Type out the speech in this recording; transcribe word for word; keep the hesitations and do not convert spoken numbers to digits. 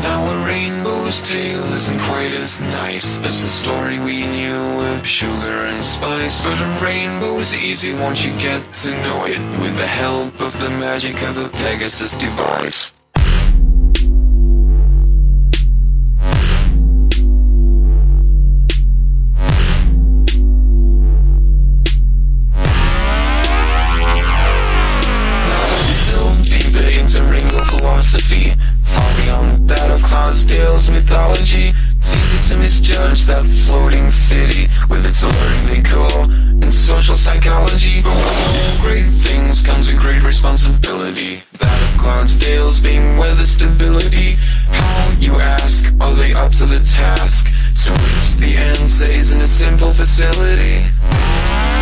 Now a rainbow's tale isn't quite as nice as the story we knew of sugar and spice. But a rainbow is easy once you get to know it, with the help of the magic of a Pegasus device. Philosophy, far beyond that of Cloudsdale's mythology. It's easy to misjudge that floating city with its alluring decor and social psychology. But with all great things comes with great responsibility, that of Cloudsdale's being weather stability. How, you ask, are they up to the task? To which the answer isn't a simple facility.